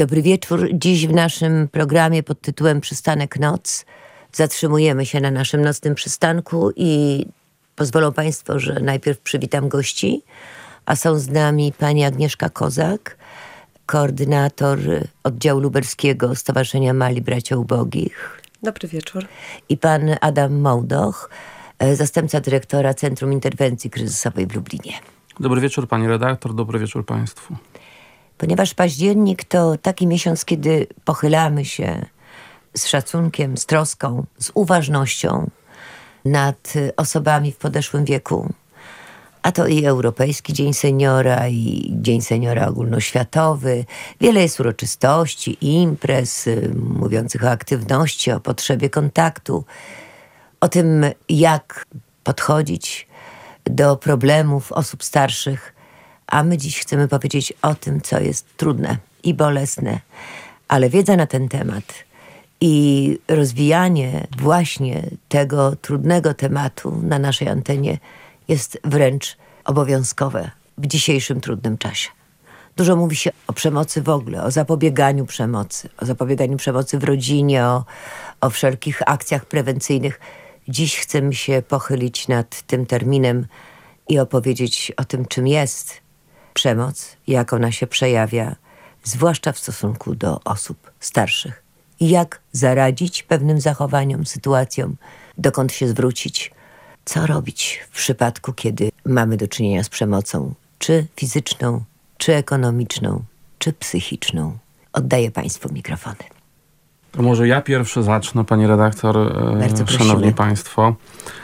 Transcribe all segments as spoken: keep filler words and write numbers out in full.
Dobry wieczór. Dziś w naszym programie pod tytułem Przystanek Noc zatrzymujemy się na naszym nocnym przystanku i pozwolą Państwo, że najpierw przywitam gości, a są z nami pani Agnieszka Kozak, koordynator oddziału lubelskiego Stowarzyszenia Mali Bracia Ubogich. Dobry wieczór. I pan Adam Mołdoch, zastępca dyrektora Centrum Interwencji Kryzysowej w Lublinie. Dobry wieczór pani redaktor, dobry wieczór państwu. Ponieważ październik to taki miesiąc, kiedy pochylamy się z szacunkiem, z troską, z uważnością nad osobami w podeszłym wieku, a to i Europejski Dzień Seniora, i Dzień Seniora ogólnoświatowy. Wiele jest uroczystości, imprez mówiących o aktywności, o potrzebie kontaktu, o tym, jak podchodzić do problemów osób starszych. A my dziś chcemy powiedzieć o tym, co jest trudne i bolesne. Ale wiedza na ten temat i rozwijanie właśnie tego trudnego tematu na naszej antenie jest wręcz obowiązkowe w dzisiejszym trudnym czasie. Dużo mówi się o przemocy w ogóle, o zapobieganiu przemocy, o zapobieganiu przemocy w rodzinie, o, o wszelkich akcjach prewencyjnych. Dziś chcemy się pochylić nad tym terminem i opowiedzieć o tym, czym jest przemoc, jak ona się przejawia, zwłaszcza w stosunku do osób starszych. I jak zaradzić pewnym zachowaniom, sytuacjom, dokąd się zwrócić, co robić w przypadku, kiedy mamy do czynienia z przemocą, czy fizyczną, czy ekonomiczną, czy psychiczną. Oddaję Państwu mikrofony. To może ja pierwszy zacznę, pani redaktor. Bardzo Szanowni prosimy. państwo.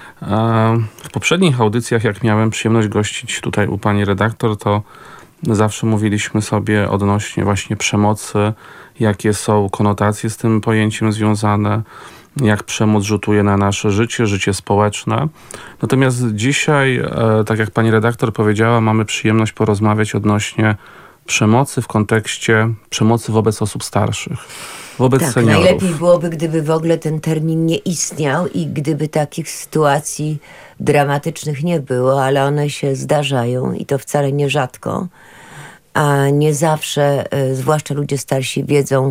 W poprzednich audycjach, jak miałem przyjemność gościć tutaj u pani redaktor, to zawsze mówiliśmy sobie odnośnie właśnie przemocy, jakie są konotacje z tym pojęciem związane, jak przemoc rzutuje na nasze życie, życie społeczne. Natomiast dzisiaj, tak jak pani redaktor powiedziała, mamy przyjemność porozmawiać odnośnie przemocy w kontekście przemocy wobec osób starszych, wobec tak, seniorów. Najlepiej byłoby, gdyby w ogóle ten termin nie istniał i gdyby takich sytuacji dramatycznych nie było, ale one się zdarzają i to wcale nie rzadko, a nie zawsze, zwłaszcza ludzie starsi, wiedzą,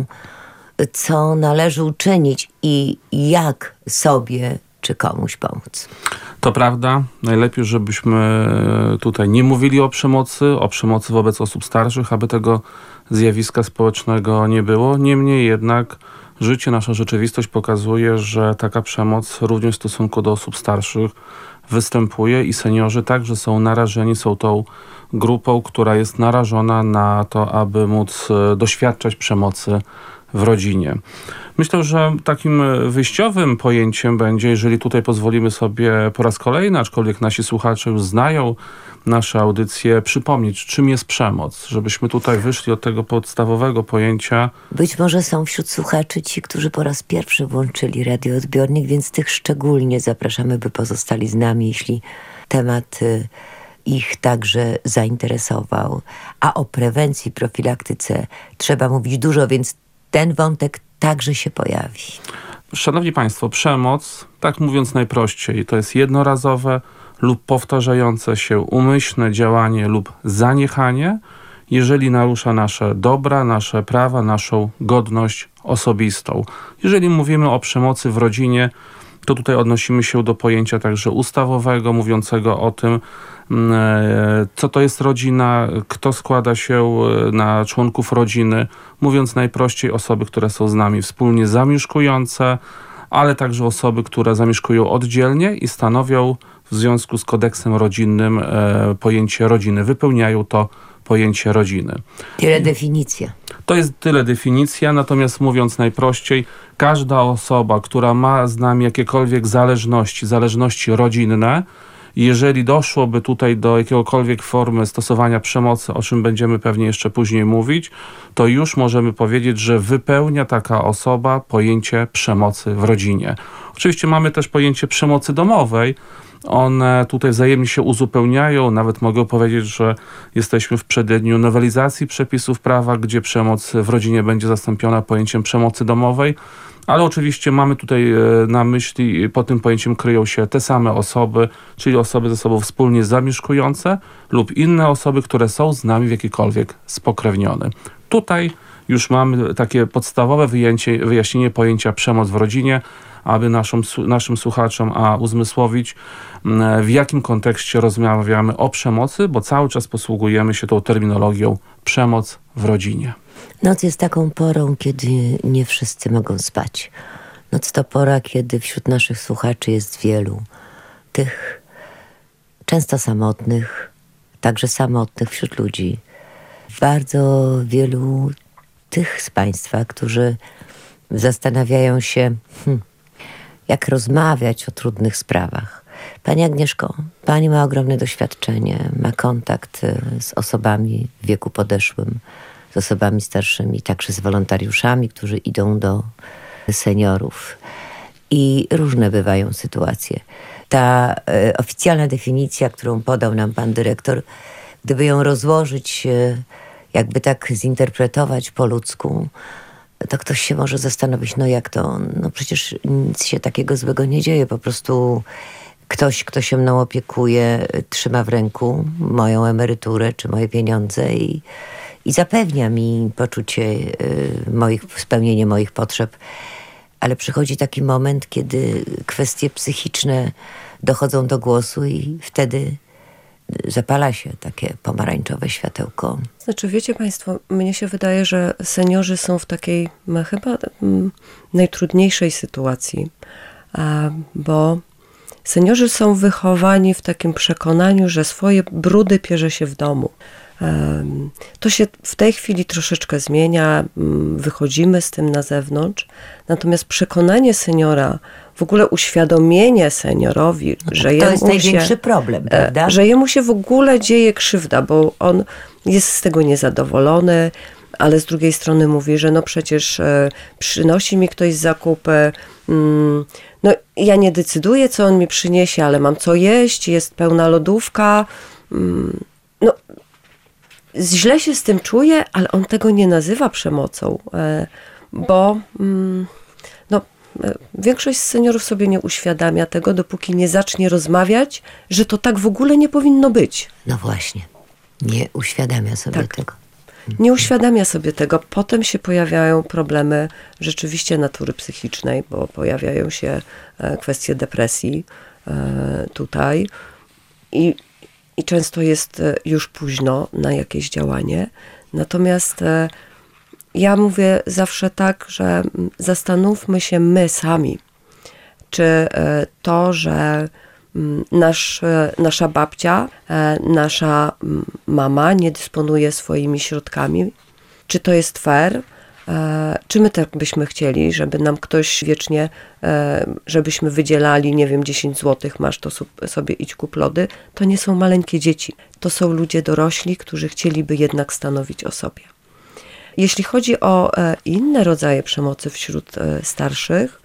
co należy uczynić i jak sobie czy komuś pomóc. To prawda. Najlepiej, żebyśmy tutaj nie mówili o przemocy, o przemocy wobec osób starszych, aby tego zjawiska społecznego nie było. Niemniej jednak życie, nasza rzeczywistość pokazuje, że taka przemoc również w stosunku do osób starszych występuje i seniorzy także są narażeni, są tą grupą, która jest narażona na to, aby móc doświadczać przemocy w rodzinie. Myślę, że takim wyjściowym pojęciem będzie, jeżeli tutaj pozwolimy sobie po raz kolejny, aczkolwiek nasi słuchacze już znają nasze audycje, przypomnieć, czym jest przemoc, żebyśmy tutaj wyszli od tego podstawowego pojęcia. Być może są wśród słuchaczy ci, którzy po raz pierwszy włączyli radioodbiornik, więc tych szczególnie zapraszamy, by pozostali z nami, jeśli temat y, ich także zainteresował. A o prewencji, profilaktyce trzeba mówić dużo, więc ten wątek także się pojawi. Szanowni państwo, przemoc, tak mówiąc najprościej, to jest jednorazowe lub powtarzające się umyślne działanie lub zaniechanie, jeżeli narusza nasze dobra, nasze prawa, naszą godność osobistą. Jeżeli mówimy o przemocy w rodzinie, to tutaj odnosimy się do pojęcia także ustawowego, mówiącego o tym, co to jest rodzina, kto składa się na członków rodziny, mówiąc najprościej osoby, które są z nami wspólnie zamieszkujące, ale także osoby, które zamieszkują oddzielnie i stanowią w związku z kodeksem rodzinnym e, pojęcie rodziny, wypełniają to pojęcie rodziny. Tyle definicja. To jest tyle definicja, natomiast mówiąc najprościej, każda osoba, która ma z nami jakiekolwiek zależności, zależności rodzinne, jeżeli doszłoby tutaj do jakiegokolwiek formy stosowania przemocy, o czym będziemy pewnie jeszcze później mówić, to już możemy powiedzieć, że wypełnia taka osoba pojęcie przemocy w rodzinie. Oczywiście mamy też pojęcie przemocy domowej. One tutaj wzajemnie się uzupełniają. Nawet mogę powiedzieć, że jesteśmy w przededniu nowelizacji przepisów prawa, gdzie przemoc w rodzinie będzie zastąpiona pojęciem przemocy domowej. Ale oczywiście mamy tutaj na myśli, pod tym pojęciem kryją się te same osoby, czyli osoby ze sobą wspólnie zamieszkujące lub inne osoby, które są z nami w jakikolwiek spokrewnione. Tutaj już mamy takie podstawowe wyjęcie, wyjaśnienie pojęcia przemoc w rodzinie, aby naszym, naszym słuchaczom a uzmysłowić, w jakim kontekście rozmawiamy o przemocy, bo cały czas posługujemy się tą terminologią przemoc w rodzinie. Noc jest taką porą, kiedy nie wszyscy mogą spać. Noc to pora, kiedy wśród naszych słuchaczy jest wielu tych często samotnych, także samotnych wśród ludzi. Bardzo wielu tych z Państwa, którzy zastanawiają się, hmm, jak rozmawiać o trudnych sprawach. Pani Agnieszko, Pani ma ogromne doświadczenie, ma kontakt z osobami w wieku podeszłym, z osobami starszymi, także z wolontariuszami, którzy idą do seniorów. I różne bywają sytuacje. Ta e, oficjalna definicja, którą podał nam pan dyrektor, gdyby ją rozłożyć, e, jakby tak zinterpretować po ludzku, to ktoś się może zastanowić, no jak to? No przecież nic się takiego złego nie dzieje. Po prostu ktoś, kto się mną opiekuje, trzyma w ręku moją emeryturę czy moje pieniądze i, i zapewnia mi poczucie y, moich, spełnienie moich potrzeb. Ale przychodzi taki moment, kiedy kwestie psychiczne dochodzą do głosu i wtedy zapala się takie pomarańczowe światełko. Znaczy, wiecie Państwo, mnie się wydaje, że seniorzy są w takiej m, chyba m, najtrudniejszej sytuacji, a, bo seniorzy są wychowani w takim przekonaniu, że swoje brudy pierze się w domu. Um, to się w tej chwili troszeczkę zmienia, um, wychodzimy z tym na zewnątrz, natomiast przekonanie seniora, w ogóle uświadomienie seniorowi, no, że to jemu jest największy się, problem, prawda? Że jemu się w ogóle dzieje krzywda, bo on jest z tego niezadowolony, ale z drugiej strony mówi, że no przecież e, przynosi mi ktoś zakupy, mm, no ja nie decyduję, co on mi przyniesie, ale mam co jeść, jest pełna lodówka, mm, no źle się z tym czuje, ale on tego nie nazywa przemocą, e, bo mm, no, e, większość seniorów sobie nie uświadamia tego, dopóki nie zacznie rozmawiać, że to tak w ogóle nie powinno być. No właśnie, nie uświadamia sobie Tak. tego. Nie uświadamia sobie tego. Potem się pojawiają problemy rzeczywiście natury psychicznej, bo pojawiają się kwestie depresji tutaj i, i często jest już późno na jakieś działanie. Natomiast ja mówię zawsze tak, że zastanówmy się my sami, czy to, że Nasz, nasza babcia, nasza mama nie dysponuje swoimi środkami. Czy to jest fair? Czy my tak byśmy chcieli, żeby nam ktoś wiecznie, żebyśmy wydzielali, nie wiem, dziesięć złotych, masz to sobie idź kup lody? To nie są maleńkie dzieci. To są ludzie dorośli, którzy chcieliby jednak stanowić o sobie. Jeśli chodzi o inne rodzaje przemocy wśród starszych,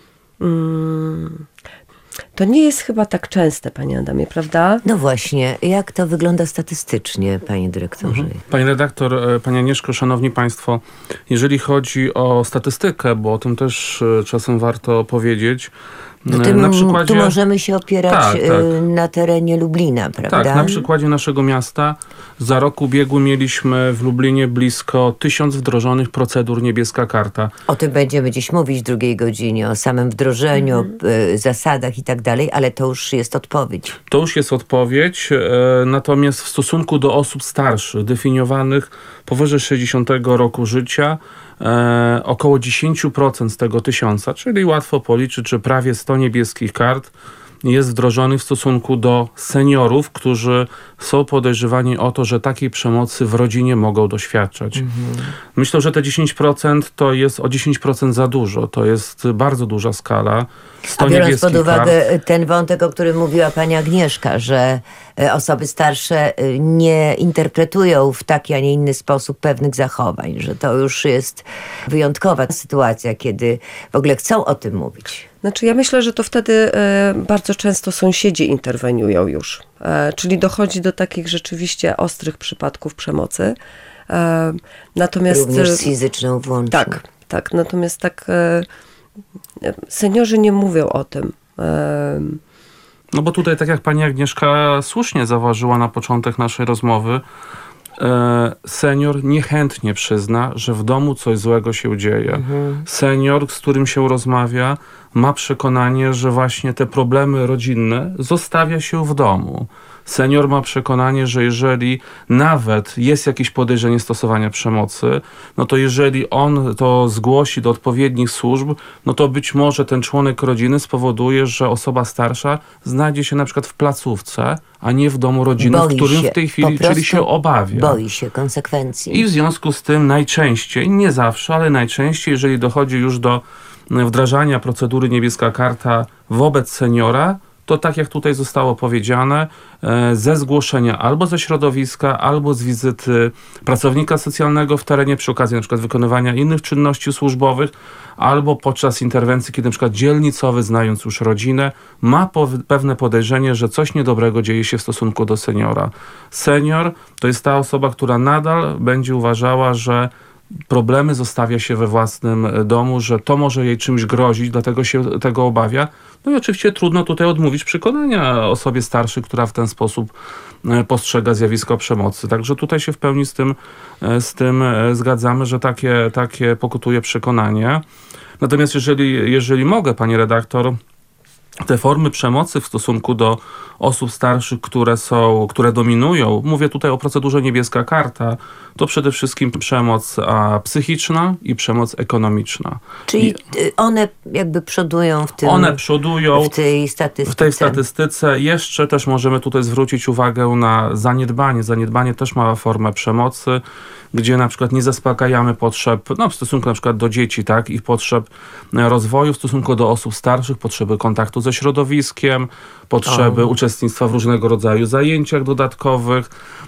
hmm, to nie jest chyba tak częste, panie Adamie, prawda? No właśnie, jak to wygląda statystycznie, panie dyrektorze? Mhm. Pani redaktor, pani Agnieszko, szanowni państwo, jeżeli chodzi o statystykę, bo o tym też czasem warto powiedzieć, no tym, na przykładzie, tu możemy się opierać tak, tak. na terenie Lublina, prawda? Tak, na przykładzie naszego miasta za rok ubiegły mieliśmy w Lublinie blisko tysiąc wdrożonych procedur Niebieska Karta. O tym będziemy dziś mówić w drugiej godzinie, o samym wdrożeniu, mhm. o zasadach i tak dalej, ale to już jest odpowiedź. To już jest odpowiedź, e, natomiast w stosunku do osób starszych, definiowanych powyżej sześćdziesiątego roku życia, e, około dziesięć procent z tego tysiąca, czyli łatwo policzyć, że prawie sto niebieskich kart jest wdrożonych w stosunku do seniorów, którzy są podejrzewani o to, że takiej przemocy w rodzinie mogą doświadczać. Mhm. Myślę, że te dziesięć procent to jest o dziesięć procent za dużo. To jest bardzo duża skala. A biorąc pod uwagę kart. ten wątek, o którym mówiła pani Agnieszka, że osoby starsze nie interpretują w taki, a nie inny sposób pewnych zachowań, że to już jest wyjątkowa sytuacja, kiedy w ogóle chcą o tym mówić. Znaczy ja myślę, że to wtedy e, bardzo często sąsiedzi interweniują już. E, czyli dochodzi do takich rzeczywiście ostrych przypadków przemocy. E, natomiast, Również z fizyczną włącznie. Tak, tak. Natomiast tak e, seniorzy nie mówią o tym. E, no bo tutaj, tak jak pani Agnieszka słusznie zauważyła na początek naszej rozmowy, e, senior niechętnie przyzna, że w domu coś złego się dzieje. Mhm. Senior, z którym się rozmawia, ma przekonanie, że właśnie te problemy rodzinne zostawia się w domu. Senior ma przekonanie, że jeżeli nawet jest jakieś podejrzenie stosowania przemocy, no to jeżeli on to zgłosi do odpowiednich służb, no to być może ten członek rodziny spowoduje, że osoba starsza znajdzie się na przykład w placówce, a nie w domu rodziny, w którym się, w tej chwili czyli się obawia. Boi się konsekwencji. I w związku z tym najczęściej, nie zawsze, ale najczęściej, jeżeli dochodzi już do wdrażania procedury niebieska karta wobec seniora, to tak jak tutaj zostało powiedziane, ze zgłoszenia albo ze środowiska, albo z wizyty pracownika socjalnego w terenie przy okazji na przykład wykonywania innych czynności służbowych, albo podczas interwencji, kiedy na przykład dzielnicowy, znając już rodzinę, ma pewne podejrzenie, że coś niedobrego dzieje się w stosunku do seniora. Senior to jest ta osoba, która nadal będzie uważała, że problemy zostawia się we własnym domu, że to może jej czymś grozić, dlatego się tego obawia. No i oczywiście trudno tutaj odmówić przekonania osobie starszej, która w ten sposób postrzega zjawisko przemocy. Także tutaj się w pełni z tym, z tym zgadzamy, że takie, takie pokutuje przekonanie. Natomiast jeżeli, jeżeli mogę, pani redaktor, te formy przemocy w stosunku do osób starszych, które są, które dominują, mówię tutaj o procedurze niebieska karta, to przede wszystkim przemoc a, psychiczna i przemoc ekonomiczna. Czyli I one jakby przodują w tym, one przodują w tej statystyce. W tej statystyce. Jeszcze też możemy tutaj zwrócić uwagę na zaniedbanie. Zaniedbanie też ma formę przemocy, gdzie na przykład nie zaspokajamy potrzeb, no w stosunku na przykład do dzieci, tak, ich potrzeb rozwoju, w stosunku do osób starszych, potrzeby kontaktu ze środowiskiem, potrzeby o. uczestnictwa w różnego rodzaju zajęciach dodatkowych,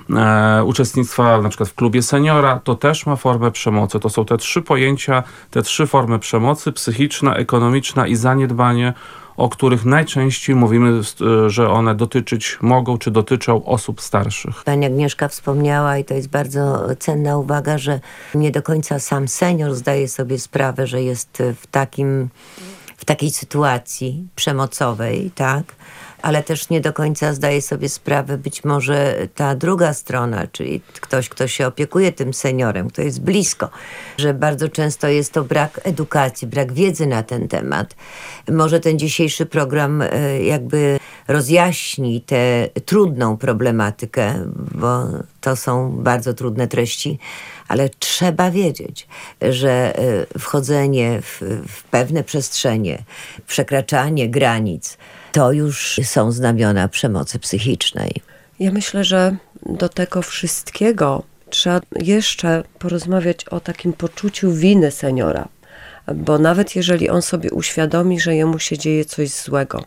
e, uczestnictwa na przykład w klubie seniora, to też ma formę przemocy. To są te trzy pojęcia, te trzy formy przemocy: psychiczna, ekonomiczna i zaniedbanie, o których najczęściej mówimy, że one dotyczyć mogą, czy dotyczą osób starszych. Pani Agnieszka wspomniała, i to jest bardzo cenna uwaga, że nie do końca sam senior zdaje sobie sprawę, że jest w takim, w takiej sytuacji przemocowej, tak? Ale też nie do końca zdaje sobie sprawę być może ta druga strona, czyli ktoś, kto się opiekuje tym seniorem, kto jest blisko, że bardzo często jest to brak edukacji, brak wiedzy na ten temat. Może ten dzisiejszy program jakby rozjaśni tę trudną problematykę, bo to są bardzo trudne treści, ale trzeba wiedzieć, że wchodzenie w, w pewne przestrzenie, przekraczanie granic, to już są znamiona przemocy psychicznej. Ja myślę, że do tego wszystkiego trzeba jeszcze porozmawiać o takim poczuciu winy seniora, bo nawet jeżeli on sobie uświadomi, że jemu się dzieje coś złego,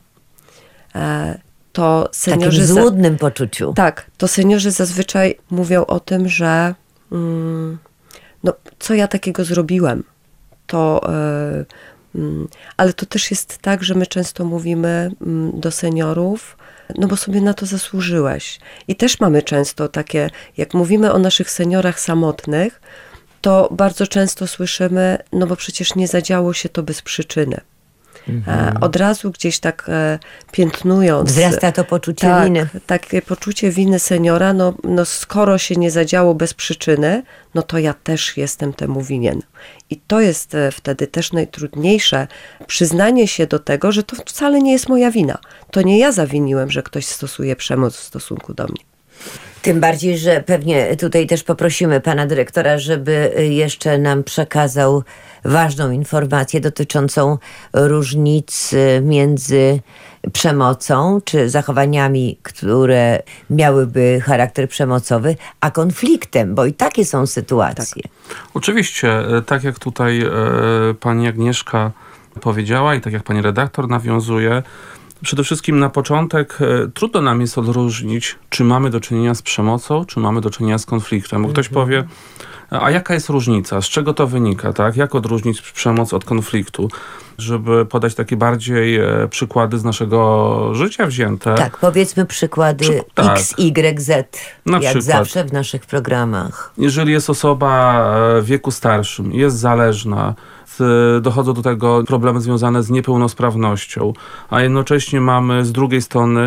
to seniorzy... Takim złudnym za... poczuciu. Tak, to seniorzy zazwyczaj mówią o tym, że mm, no, co ja takiego zrobiłem, to... Yy, ale to też jest tak, że my często mówimy do seniorów, no bo sobie na to zasłużyłeś. I też mamy często takie, jak mówimy o naszych seniorach samotnych, to bardzo często słyszymy, no bo przecież nie zadziało się to bez przyczyny. Mhm. Od razu gdzieś tak e, piętnując. Wzrasta to poczucie tak, winy. Takie poczucie winy seniora, no, no skoro się nie zadziało bez przyczyny, no to ja też jestem temu winien. I to jest e, wtedy też najtrudniejsze, przyznanie się do tego, że to wcale nie jest moja wina. To nie ja zawiniłem, że ktoś stosuje przemoc w stosunku do mnie. Tym bardziej, że pewnie tutaj też poprosimy pana dyrektora, żeby jeszcze nam przekazał ważną informację dotyczącą różnic między przemocą czy zachowaniami, które miałyby charakter przemocowy, a konfliktem, bo i takie są sytuacje. Tak. Oczywiście, tak jak tutaj e, pani Agnieszka powiedziała i tak jak pani redaktor nawiązuje, przede wszystkim na początek e, trudno nam jest odróżnić, czy mamy do czynienia z przemocą, czy mamy do czynienia z konfliktem. Bo ktoś powie, a jaka jest różnica? Z czego to wynika? Tak? Jak odróżnić przemoc od konfliktu? Żeby podać takie bardziej e, przykłady z naszego życia wzięte. Tak, powiedzmy przykłady Przy, tak. X, Y, Z, na jak przykład, zawsze w naszych programach. Jeżeli jest osoba w wieku starszym, jest zależna, dochodzą do tego problemy związane z niepełnosprawnością, a jednocześnie mamy z drugiej strony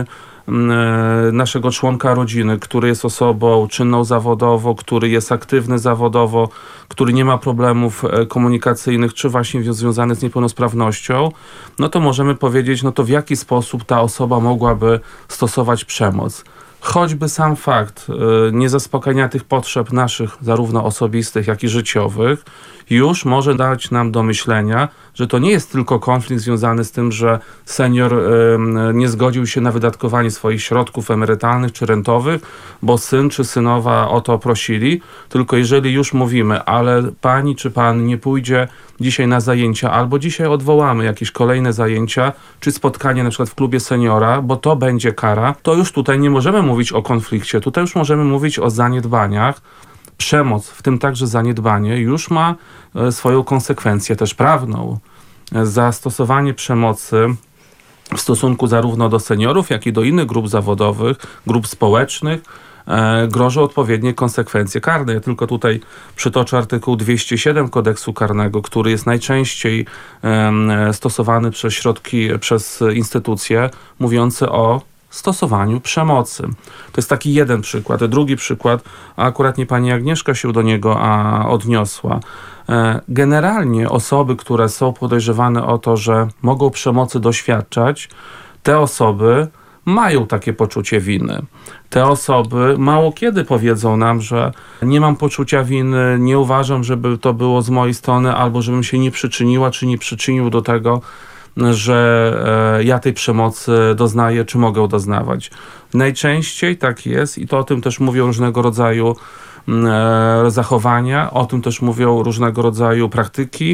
naszego członka rodziny, który jest osobą czynną zawodowo, który jest aktywny zawodowo, który nie ma problemów komunikacyjnych, czy właśnie związanych z niepełnosprawnością, no to możemy powiedzieć, no to w jaki sposób ta osoba mogłaby stosować przemoc. Choćby sam fakt y, niezaspokajania tych potrzeb naszych, zarówno osobistych, jak i życiowych, już może dać nam do myślenia, że to nie jest tylko konflikt związany z tym, że senior y, nie zgodził się na wydatkowanie swoich środków emerytalnych czy rentowych, bo syn czy synowa o to prosili, tylko jeżeli już mówimy, ale pani czy pan nie pójdzie dzisiaj na zajęcia, albo dzisiaj odwołamy jakieś kolejne zajęcia, czy spotkanie na przykład w klubie seniora, bo to będzie kara, to już tutaj nie możemy mówić o konflikcie, tutaj już możemy mówić o zaniedbaniach. Przemoc, w tym także zaniedbanie, już ma swoją konsekwencję też prawną. Za stosowanie przemocy w stosunku zarówno do seniorów, jak i do innych grup zawodowych, grup społecznych, e, grożą odpowiednie konsekwencje karne. Ja tylko tutaj przytoczę artykuł dwieście siedem kodeksu karnego, który jest najczęściej e, stosowany przez środki, przez instytucje, mówiący o stosowaniu przemocy. To jest taki jeden przykład. Drugi przykład, a akurat nie pani Agnieszka się do niego a, odniosła. E, generalnie osoby, które są podejrzewane o to, że mogą przemocy doświadczać, te osoby mają takie poczucie winy. Te osoby mało kiedy powiedzą nam, że nie mam poczucia winy, nie uważam, żeby to było z mojej strony, albo żebym się nie przyczyniła, czy nie przyczynił do tego, że ja tej przemocy doznaję, czy mogę doznawać. Najczęściej tak jest i to o tym też mówią różnego rodzaju zachowania, o tym też mówią różnego rodzaju praktyki.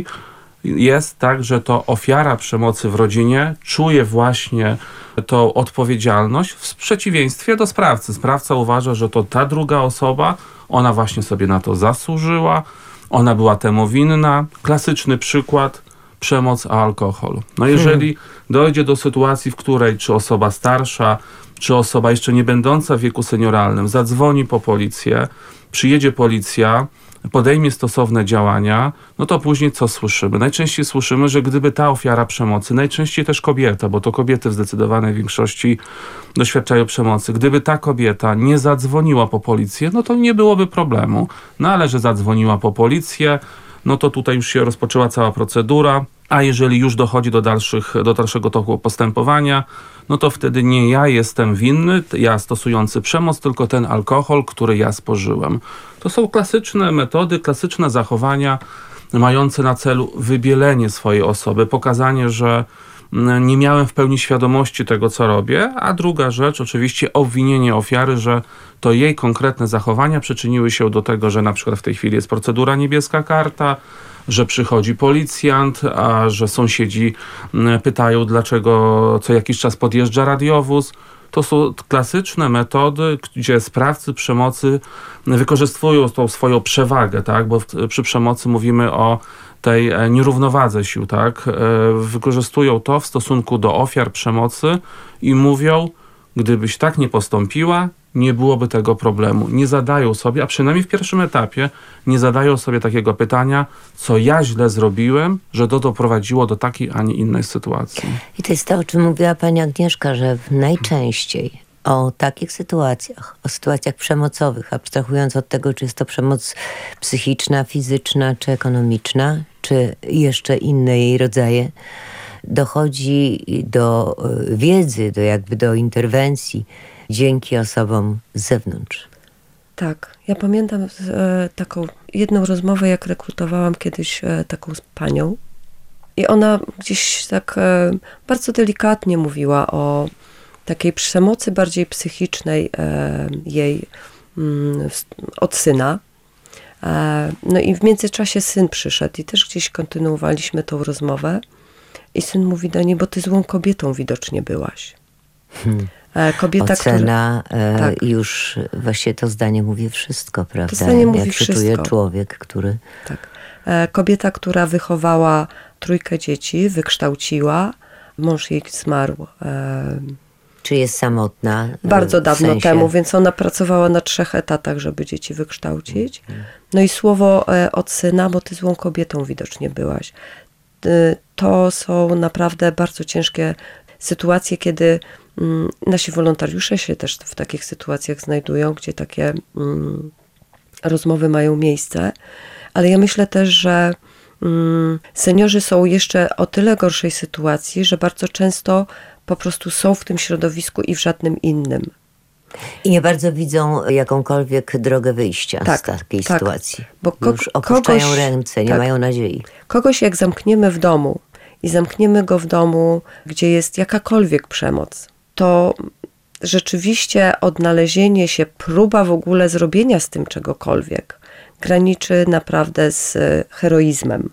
Jest tak, że to ofiara przemocy w rodzinie czuje właśnie tą odpowiedzialność w przeciwieństwie do sprawcy. Sprawca uważa, że to ta druga osoba, ona właśnie sobie na to zasłużyła, ona była temu winna. Klasyczny przykład: przemoc, a alkohol. No jeżeli hmm. dojdzie do sytuacji, w której czy osoba starsza, czy osoba jeszcze nie będąca w wieku senioralnym zadzwoni po policję, przyjedzie policja, podejmie stosowne działania, no to później co słyszymy? Najczęściej słyszymy, że gdyby ta ofiara przemocy, najczęściej też kobieta, bo to kobiety w zdecydowanej większości doświadczają przemocy, gdyby ta kobieta nie zadzwoniła po policję, no to nie byłoby problemu. No ale że zadzwoniła po policję, no to tutaj już się rozpoczęła cała procedura, a jeżeli już dochodzi do, dalszych, do dalszego toku postępowania, no to wtedy nie ja jestem winny, ja stosujący przemoc, tylko ten alkohol, który ja spożyłem. To są klasyczne metody, klasyczne zachowania mające na celu wybielenie swojej osoby, pokazanie, że nie miałem w pełni świadomości tego, co robię, a druga rzecz, oczywiście obwinienie ofiary, że to jej konkretne zachowania przyczyniły się do tego, że na przykład w tej chwili jest procedura niebieska karta, że przychodzi policjant, a że sąsiedzi pytają, dlaczego co jakiś czas podjeżdża radiowóz. To są klasyczne metody, gdzie sprawcy przemocy wykorzystują tą swoją przewagę, tak? Bo w, przy przemocy mówimy o tej nierównowadze sił, tak? Wykorzystują to w stosunku do ofiar przemocy i mówią, gdybyś tak nie postąpiła, nie byłoby tego problemu. Nie zadają sobie, a przynajmniej w pierwszym etapie, nie zadają sobie takiego pytania, co ja źle zrobiłem, że to doprowadziło do takiej, a nie innej sytuacji. I to jest to, o czym mówiła pani Agnieszka, że najczęściej o takich sytuacjach, o sytuacjach przemocowych, abstrahując od tego, czy jest to przemoc psychiczna, fizyczna, czy ekonomiczna, czy jeszcze inne jej rodzaje, dochodzi do wiedzy, do jakby do interwencji dzięki osobom z zewnątrz. Tak, ja pamiętam e, taką jedną rozmowę, jak rekrutowałam kiedyś e, taką panią i ona gdzieś tak e, bardzo delikatnie mówiła o takiej przemocy bardziej psychicznej e, jej mm, od syna. E, no i w międzyczasie syn przyszedł i też gdzieś kontynuowaliśmy tą rozmowę i syn mówi do niej, bo ty złą kobietą widocznie byłaś. Hmm. Kobieta, Ocena która, e, tak. już właśnie to zdanie mówi wszystko, prawda? To zdanie mówi Jak się wszystko. czuje człowiek, który... Tak. E, kobieta, która wychowała trójkę dzieci, wykształciła, mąż jej zmarł. E, Czy jest samotna? Bardzo dawno sensie... temu, więc ona pracowała na trzech etatach, żeby dzieci wykształcić. No i słowo e, od syna, bo ty złą kobietą widocznie byłaś. E, to są naprawdę bardzo ciężkie sytuacje, kiedy mm, nasi wolontariusze się też w takich sytuacjach znajdują, gdzie takie mm, rozmowy mają miejsce, ale ja myślę też, że mm, seniorzy są jeszcze o tyle gorszej sytuacji, że bardzo często po prostu są w tym środowisku i w żadnym innym. I nie bardzo widzą jakąkolwiek drogę wyjścia tak, z takiej tak, sytuacji. Bo ko- Już opuszczają kogoś, ręce, nie tak, mają nadziei. Kogoś jak zamkniemy w domu i zamkniemy go w domu, gdzie jest jakakolwiek przemoc, to rzeczywiście odnalezienie się, próba w ogóle zrobienia z tym czegokolwiek graniczy naprawdę z heroizmem.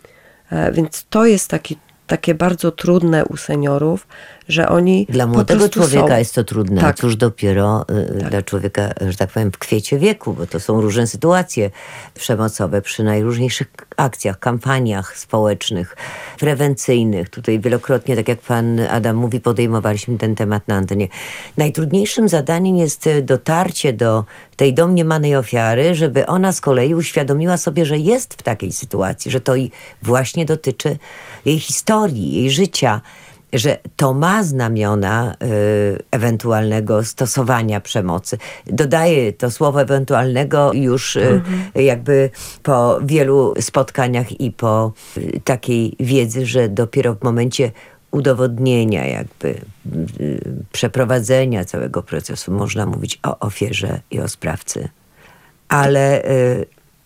Więc to jest taki, takie bardzo trudne u seniorów, że oni Dla po młodego prostu człowieka są. jest to trudne, Tak. a cóż dopiero y, Tak. dla człowieka, że tak powiem, w kwiecie wieku, bo to są różne sytuacje przemocowe przy najróżniejszych akcjach, kampaniach społecznych, prewencyjnych. Tutaj wielokrotnie, tak jak pan Adam mówi, podejmowaliśmy ten temat na antenie. Najtrudniejszym zadaniem jest dotarcie do tej domniemanej ofiary, żeby ona z kolei uświadomiła sobie, że jest w takiej sytuacji, że to i właśnie dotyczy jej historii, jej życia, że to ma znamiona y, ewentualnego stosowania przemocy. Dodaję to słowo ewentualnego już y, mhm. jakby po wielu spotkaniach i po y, takiej wiedzy, że dopiero w momencie udowodnienia, jakby y, przeprowadzenia całego procesu można mówić o ofierze i o sprawcy. Ale y,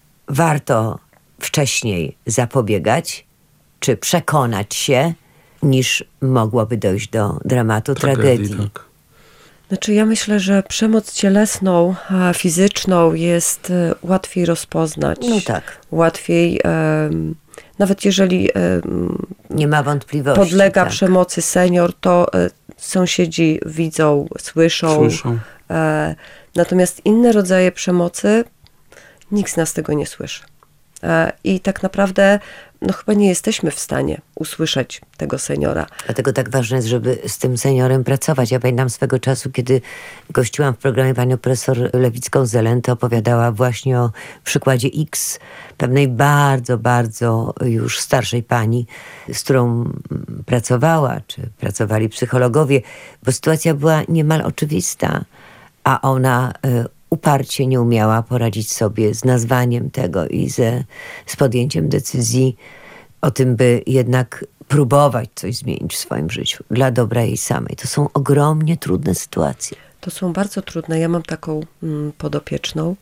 warto wcześniej zapobiegać, czy przekonać się, niż mogłoby dojść do dramatu, tragedii. tragedii. Tak. Znaczy ja myślę, że przemoc cielesną, a fizyczną jest łatwiej rozpoznać. No tak. Łatwiej, um, nawet jeżeli um, nie ma wątpliwości. Podlega tak. przemocy senior, to um, sąsiedzi widzą, słyszą. słyszą. E, natomiast inne rodzaje przemocy nikt z nas tego nie słyszy. E, I tak naprawdę no chyba nie jesteśmy w stanie usłyszeć tego seniora. Dlatego tak ważne jest, żeby z tym seniorem pracować. Ja pamiętam swego czasu, kiedy gościłam w programie panią profesor Lewicką-Zelen, to opowiadała właśnie o przykładzie X, pewnej bardzo, bardzo już starszej pani, z którą pracowała, czy pracowali psychologowie, bo sytuacja była niemal oczywista, a ona y, uparcie nie umiała poradzić sobie z nazwaniem tego i ze, z podjęciem decyzji o tym, by jednak próbować coś zmienić w swoim życiu dla dobra jej samej. To są ogromnie trudne sytuacje. To są bardzo trudne. Ja mam taką mm, podopieczną,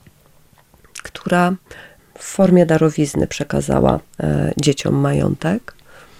która w formie darowizny przekazała e, dzieciom majątek.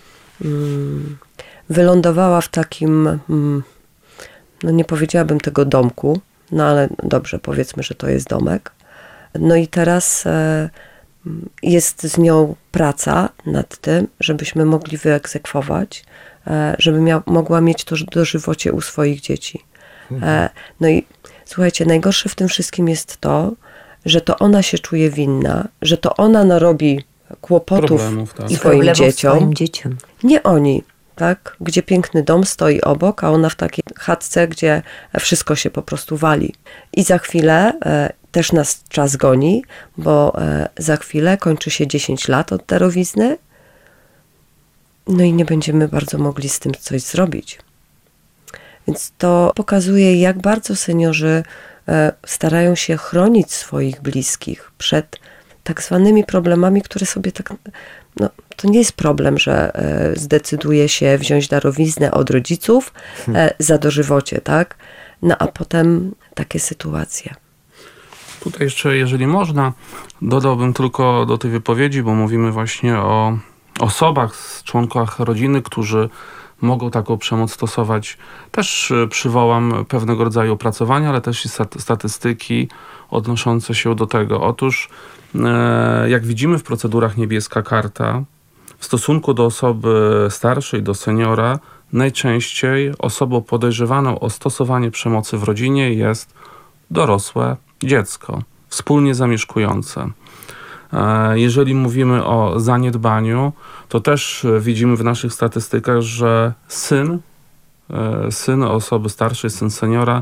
Mm, wylądowała w takim, mm, no nie powiedziałabym tego domku, no ale dobrze, powiedzmy, że to jest domek. No i teraz e, jest z nią praca nad tym, żebyśmy mogli wyegzekwować, e, żeby mia- mogła mieć to dożywocie u swoich dzieci. E, no i słuchajcie, najgorsze w tym wszystkim jest to, że to ona się czuje winna, że to ona narobi kłopotów Problemów, tak. swoim dzieciom. swoim dzieciom. Nie oni. Tak? Gdzie piękny dom stoi obok, a ona w takiej chatce, gdzie wszystko się po prostu wali. I za chwilę e, też nas czas goni, bo e, za chwilę kończy się dziesięć lat od darowizny, no i nie będziemy bardzo mogli z tym coś zrobić. Więc to pokazuje, jak bardzo seniorzy e, starają się chronić swoich bliskich przed tak zwanymi problemami, które sobie tak... No, to nie jest problem, że e, zdecyduje się wziąć darowiznę od rodziców e, za dożywocie, tak? No a potem takie sytuacje. Tutaj jeszcze, jeżeli można, dodałbym tylko do tej wypowiedzi, bo mówimy właśnie o osobach, członkach rodziny, którzy mogą taką przemoc stosować. Też przywołam pewnego rodzaju opracowania, ale też i statystyki odnoszące się do tego. Otóż, jak widzimy w procedurach Niebieska Karta, w stosunku do osoby starszej, do seniora, najczęściej osobą podejrzewaną o stosowanie przemocy w rodzinie jest dorosłe dziecko, wspólnie zamieszkujące. Jeżeli mówimy o zaniedbaniu, to też widzimy w naszych statystykach, że syn, syn osoby starszej, syn seniora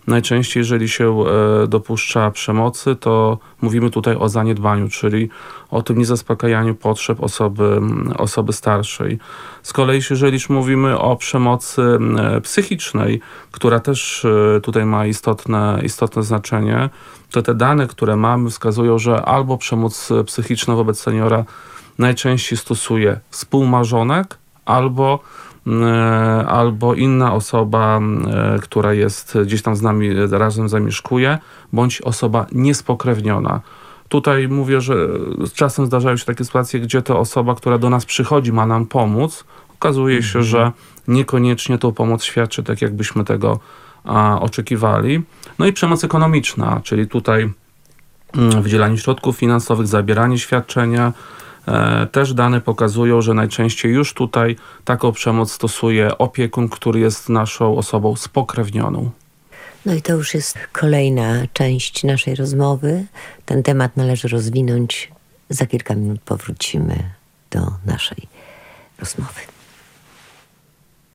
Najczęściej, jeżeli się dopuszcza przemocy, to mówimy tutaj o zaniedbaniu, czyli o tym niezaspokajaniu potrzeb osoby, osoby starszej. Z kolei, jeżeli już mówimy o przemocy psychicznej, która też tutaj ma istotne, istotne znaczenie, to te dane, które mamy, wskazują, że albo przemoc psychiczna wobec seniora najczęściej stosuje współmarzonek, albo albo inna osoba, która jest gdzieś tam z nami razem zamieszkuje, bądź osoba niespokrewniona. Tutaj mówię, że z czasem zdarzają się takie sytuacje, gdzie ta osoba, która do nas przychodzi, ma nam pomóc. Okazuje się, że niekoniecznie tą pomoc świadczy tak, jakbyśmy tego a, oczekiwali. No i przemoc ekonomiczna, czyli tutaj mm, wydzielanie środków finansowych, zabieranie świadczenia. E, też dane pokazują, że najczęściej już tutaj taką przemoc stosuje opiekun, który jest naszą osobą spokrewnioną. No i to już jest kolejna część naszej rozmowy. Ten temat należy rozwinąć. Za kilka minut powrócimy do naszej rozmowy.